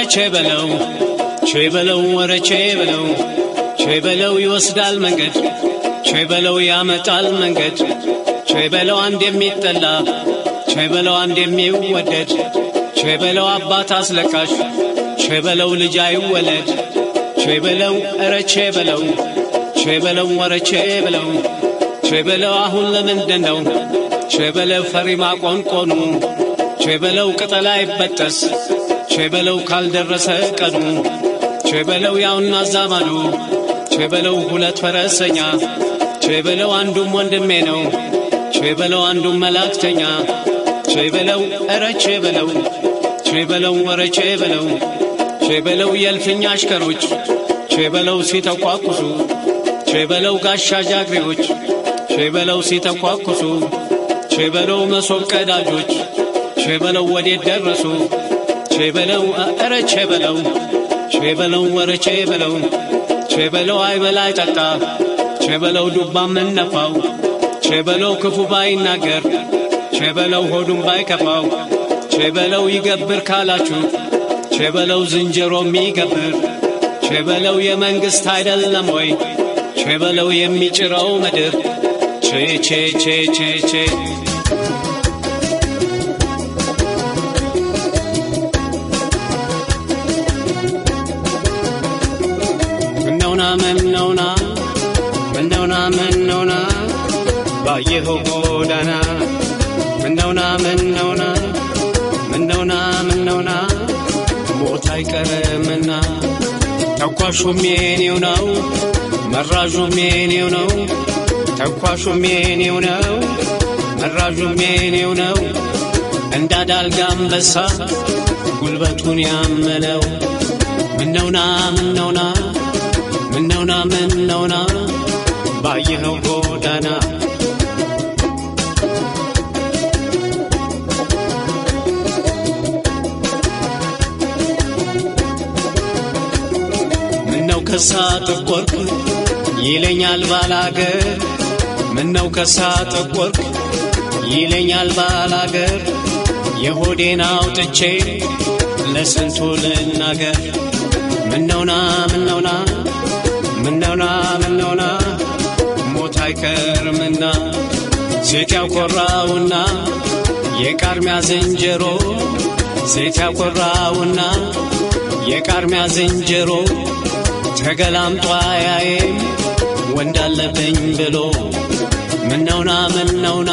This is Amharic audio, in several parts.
ቸበለው ወረ ቸበለው ይወስዳል መንገድ ቸበለው ያመጣል መንገድ ቸበለው አንድ የሚጠላ ቸበለው አንድ የሚወደድ ቸበለው አባት አስለቃሽ ቸበለው ልጅ አይወለድ ቸበለው ኧረ ቸበለው ወረ ቸበለው አሁን ለምንድነው ቸበለው ፈሪማ ቆንቆኑ ቸበለው ቅጠላ ይበጠስ ቸበለው ካልደረሰ ቀኑ ቸበለው ያውና ዛማዱ ቸበለው ሁለት ፈረሰኛ ቸበለው አንዱም ወንድሜ ነው ቸበለው አንዱም መላእክተኛ ቸበለው ኧረ ቸበለው ወረ ቸበለው የልፍኛ አሽከሮች ቸበለው ሲተኳኩሱ ቸበለው ጋሻ ጃግሬዎች ቸበለው ሲተኳኩሱ ቸበለው መሶብ ቀዳጆች ቸበለው ወዴት ደረሱ ቸበለው ኧረ ቸበለው ወረ ቸበለው አይበላ አይጠጣ ቸበለው ዱባ ምንነፋው ቸበለው ክፉ ባይናገር ቸበለው ሆዱን ባይከፋው ቸበለው ይገብር ካላችሁ ቸበለው ዝንጀሮም ይገብር ቸበለው የመንግስት አይደለም ወይ ቸበለው የሚጭረው ምድር ቼ ምነውና ባየኸው ጎዳና ምነውና ሞት አይቀርምና ተኳሹም የኔው ነው መራዡም የኔው ነው ተኳሹም የኔው ነው መራዡም የኔው ነው እንዳዳልጋ አንበሳ ጉልበቱን ያመለው ምነውና ባየኸው ጎዳና ምነው ከሳ ጥቆርክ ይለኛል ባላገር ምነው ከሳ ጥቆርክ ይለኛል ባላገር የሆዴን አውጥቼ ለስንቱ ልናገር ምነውና ሞት አይቀርምና ሴት ያኮራውና የቃርሚያ ዝንጀሮ ሴት ያኮራውና የቃርሚያ ዝንጀሮ ተገላምጧ ያየም ወንዳለብኝ ብሎ ምነውና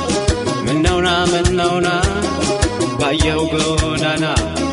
ባየው ጎዳና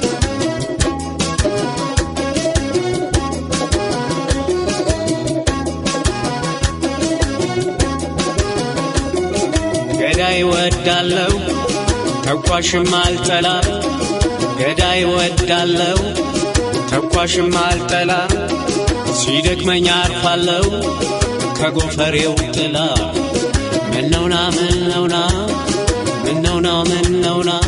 ገዳይ ወዳለው ተኳሽም አልጠላ ገዳይ ወዳለው ተኳሽም አልጠላ ሲደክመኝ አርፋለው ከጎፈሬው ጥላ ምነውና